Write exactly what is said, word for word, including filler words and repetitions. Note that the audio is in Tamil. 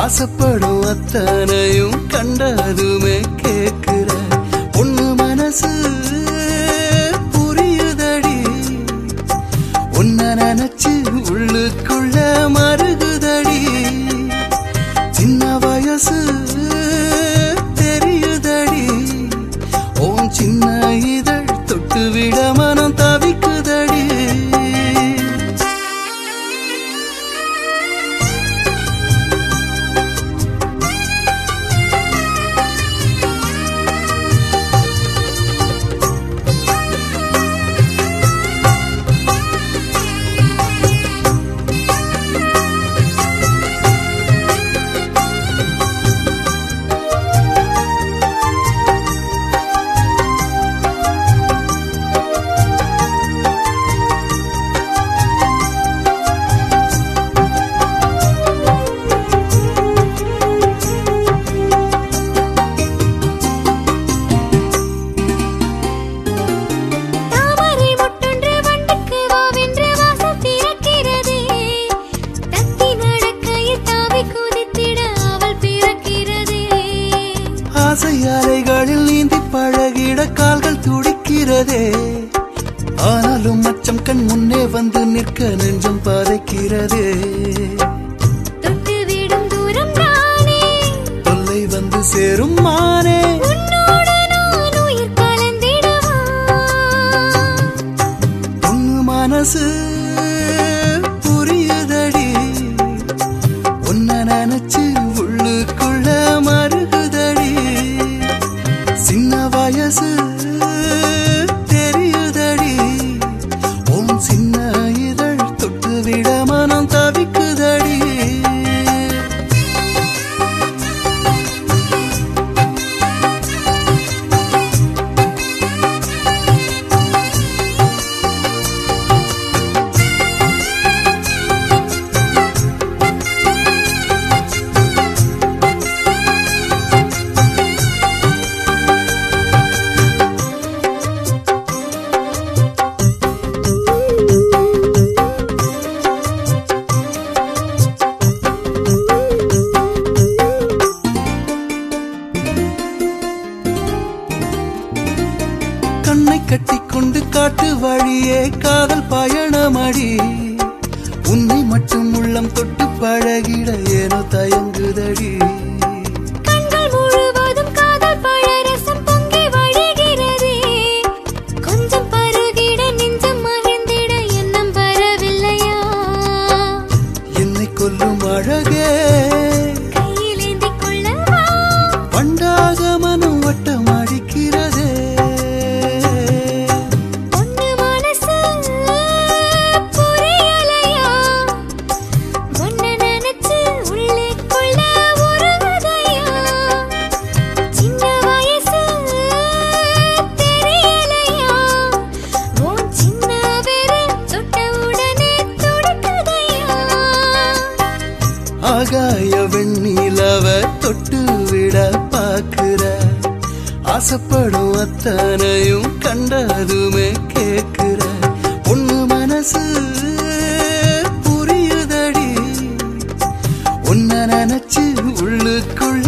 ஆசைப்படும் அத்தனையும் கண்டதுமே கேக்குற பொண்ணு மனசு புரியுதடி. உன்ன நினைச்சு உள்ளுக்குள்ள மருகுதடி. சின்ன வயசு தெரியுதடி. ஓன் சின்ன இதழ் தொட்டு விட மனம் தவிக்குதடி. ஆசையாலைகளில் நீந்தி பழகிட கால்கள் துடிக்கிறதே. ஆனாலும் மச்சம் கண் முன்னே வந்து நிற்க நெஞ்சம் பதைக்கிறதே. தொட்டுவிடும் தூரம் தானே தொல்லை வந்து சேரும் மானே. உன்னோடு நான் உயிர் கலந்திடவா. பொண்ணு மனசு புரியுதடி. உன்ன நினைச்சு உள்ளுக்குள்ள மருகுதடி. சின்ன வயசு தெரியுதடி. உன் சின்ன இதழ் தொட்டு விட மனம் தவிக்குதடி. கண்ணை கட்டிக்கொண்டு காட்டு வழியே காதல் பயணமடி. உன்னை மட்டும் உள்ளம் தொட்டு பழகிட ஏனோ தயங்குதடி. கண்கள் முழுவதும் காதல் பழரசம் பொங்கி வழிகிறதே. கொஞ்சம் பருகிட நெஞ்சம் மகிழ்ந்திட எண்ணம் வரவில்லையா. என்னை கொல்லும் அழகே கையில் ஏந்திக் கொள்ளவா. பண்டாக மனம் வட்டம் அடிக்கிறதே. பொண்ணு மனசு புரியலையா. உன்ன நினைச்சு உள்ளுக்குள்ள உருகுதையா. சின்ன வயசு தெரியலையா. உன் சின்ன விரல் தொட்ட உடனே துடிக்குதையா. ஆகாய வெண்ணிலவ தொட்டு விட பாக்குற ஆசைப்படும் அத்தனையும் கண்டதுமே கேக்குற பொண்ணு மனசு புரியுதடி. உன்ன நினைச்சு உள்ளுக்குள்ள